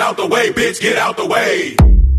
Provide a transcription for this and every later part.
out the way, bitch, get out the way.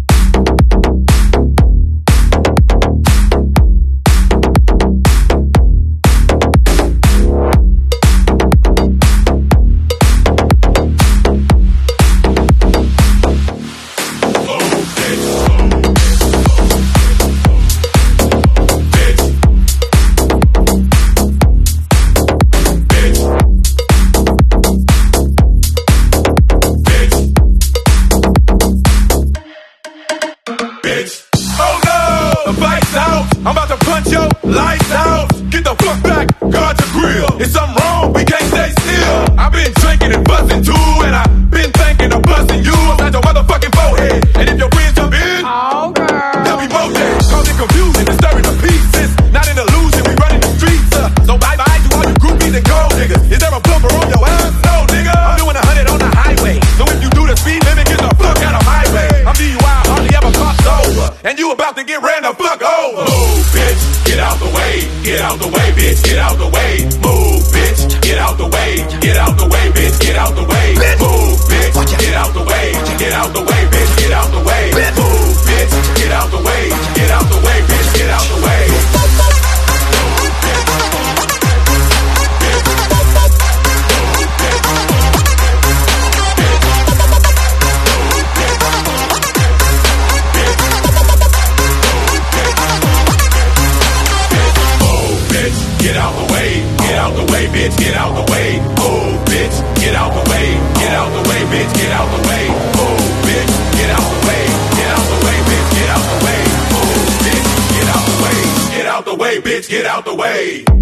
I'm about to punch your lights out. Get the fuck back, guard your grill. If something wrong, we can't stay still. I've been drinking and buzzing too, and I've been thinking of busting you upside your motherfucking forehead. And if your friends jump in, oh girl, they'll be more dead. Causing confusion and stirring the pieces. Not an illusion, we running the streets. So bye bye to all you groupies and gold niggas. Is there a bumper on your ass? No, nigga. I'm doing 100 on the highway. So if you do the speed limit, get the fuck out of my way. I'm DUI, hardly ever crossed over, and you about to get ran the fuck over. Move, bitch, get out the way. Get out the way, bitch, get out the way. Move, bitch, get out the way. Get out the way, bitch, get out the way. Move, bitch, get out the way. Get out the way, bitch, get out the way. Move, bitch, get out the way. Get out the way, bitch, get out the way. Get out the way, get out the way, bitch, get out the way. Move, bitch, get out the way, get out the way, bitch, get out the way. Move, bitch, get out the way, get out the way, bitch, get out the way. Move, bitch, get out the way, get out the way, bitch, get out the way.